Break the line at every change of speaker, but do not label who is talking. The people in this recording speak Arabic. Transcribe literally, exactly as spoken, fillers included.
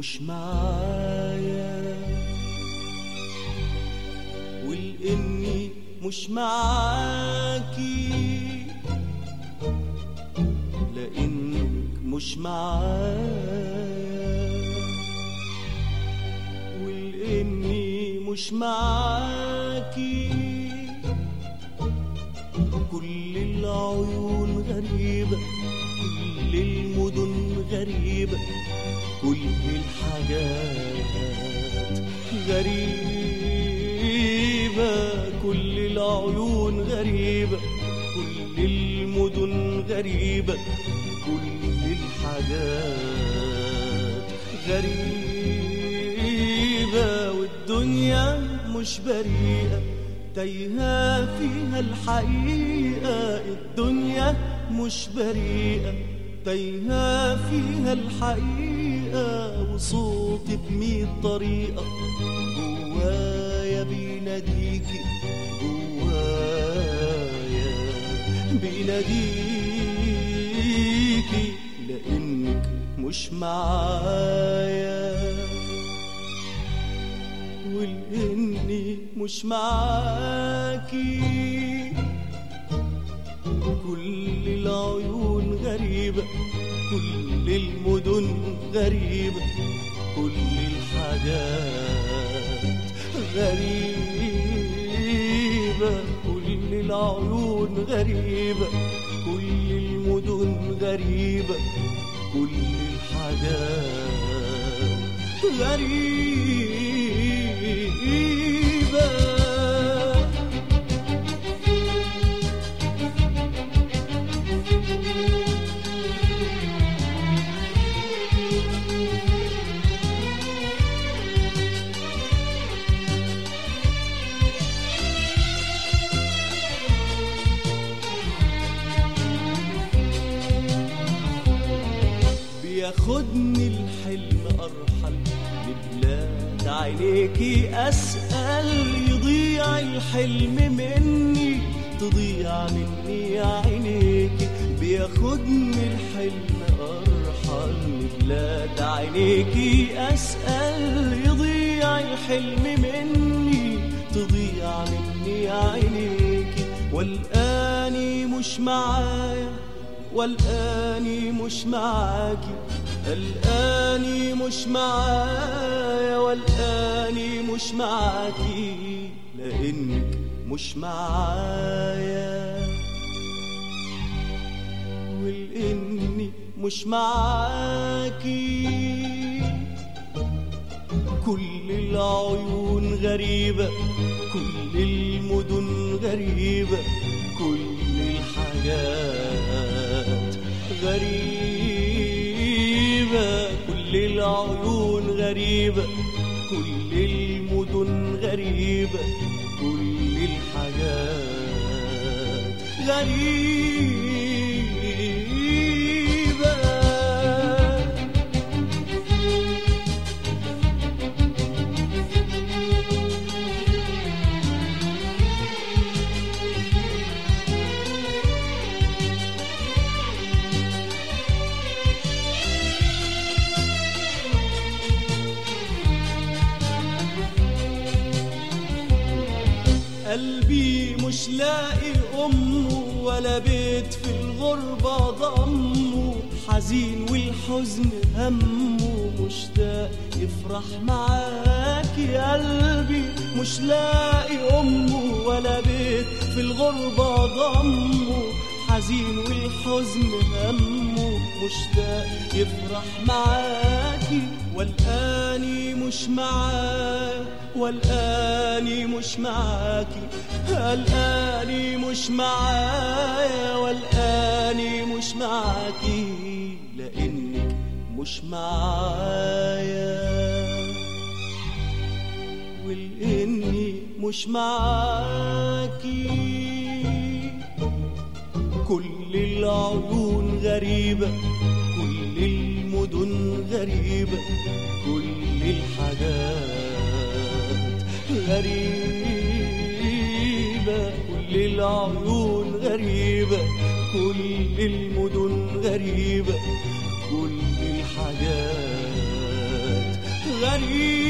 مش معايا، ولاني مش معاكي لانك مش معايا، ولاني مش معاكي كل العيون غريبة، كل المدن غريبة، كل الحاجات غريبة، كل العيون غريبة، كل المدن غريبة، كل الحاجات غريبة، والدنيا مش بريئة تايهة فيها الحقيقة، الدنيا مش بريئة تايهة فيها الحقيقة، وصوتي بمية طريقة جوايا بيناديكي، جوايا بيناديكي لأنك مش معايا، ولأني مش معاكي كل العيون غريبة، كل المدن غريبة، كل الحاجات غريبة، كل العيون غريبة، كل المدن غريبة، كل الحاجات غريبة. بياخدني الحلم أرحل لبلاد عينيكي، أسأل يضيع الحلم مني، تضيع مني عينيكي، بياخدني الحلم أرحل لبلاد عينيكي، أسأل يضيع الحلم مني، تضيع مني عينيكي، والآني مش معايا، والآني مش معاكي، الآني مش معايا، والآني مش معاكي لأنك مش معايا، ولأني مش معاكي كل العيون غريبة، كل المدن غريبة، كل الحاجات غريبة، كل العيون غريبة، كل المدن غريبة، كل الحاجات غريبة. قلبي مش لاقي أمه، ولا بيت في الغربة ضمه، حزين والحزن همه، مشتاق يفرح معاكي، قلبي مش لاقي أمه، ولا بيت في الغربة ضمه، حزين والحزن همه، مشتاق يفرح معاكي، والآني مش معايا، والآني مش معاكي، الآني مش معايا، والآني مش معاكي لأنك مش معايا، ولأني مش معاكي كل العيون غريبة، كل المدن غريبة، كل الحاجات غريبة، كل العيون غريبة، كل المدن غريبة، كل الحاجات غريبة